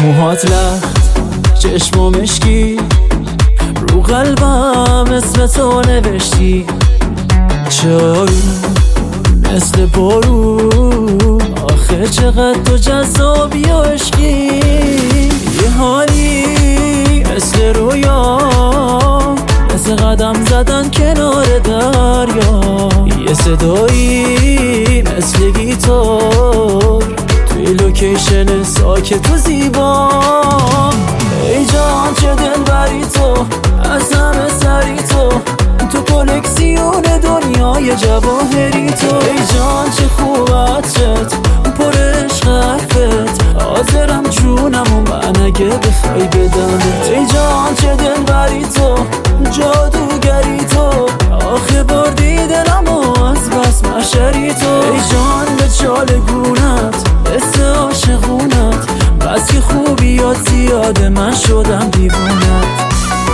موهات لخت چشم مشکی، رو قلبم اسم تو نوشتی. چایی مثل بارون، آخه چقدر تو جذابی و عشقی. یه حالی مثل رویا، مثل قدم زدن کنار دریا. یه صدایی مثل گیتار توی لوکیشن ساکت و زیبا. ای جان چه دلبری تو، از همه سری تو کلکسیون دنیای جواهری تو. ای جان چه خوب عطرت، پر عشق حرفت، حاضرم جونمو من اگه بخوای بدمت. ای جان چه دلبری تو، جادوگری تو، آخه بردی دلمو از بس محشری تو. ای جان به چالگونت، حس عاشقونت، بس که خوبیات زیاده من شدم دیوونت.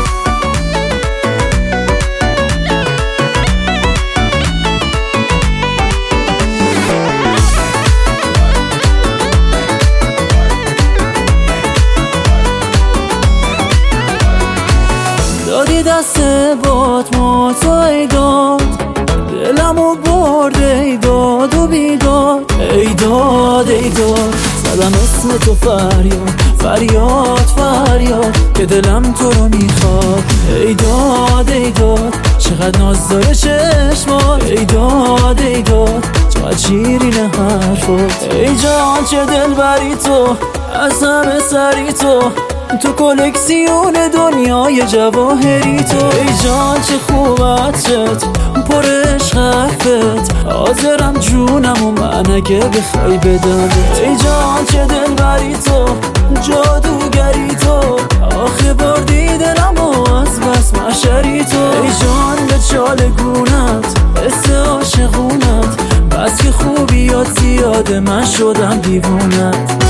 دادی دست باد ما تو ای داد، دلمو برد ای داد و بیداد. ای داد ای داد زدم اسم تو فریاد فریاد فریاد، که دلم تو رو میخواد. ای داد ای داد چقدر ناز داره چشمات. ای داد ای داد چقدر شیرین حرفات. ای جان چه دلبری تو، از همه سری تو کلکسیون دنیای جواهری تو. ای جان چه خوب عطرت، پر عشق حرفت، حاضرم جونمو من اگه بخوای بدمت. ای جان چه دلبری تو، جادوگری تو، آخه بردی دلمو از بس محشری تو. ای جان به چالگونت، حس عاشقونت، بس که خوبیات زیاده من شدم دیوونت.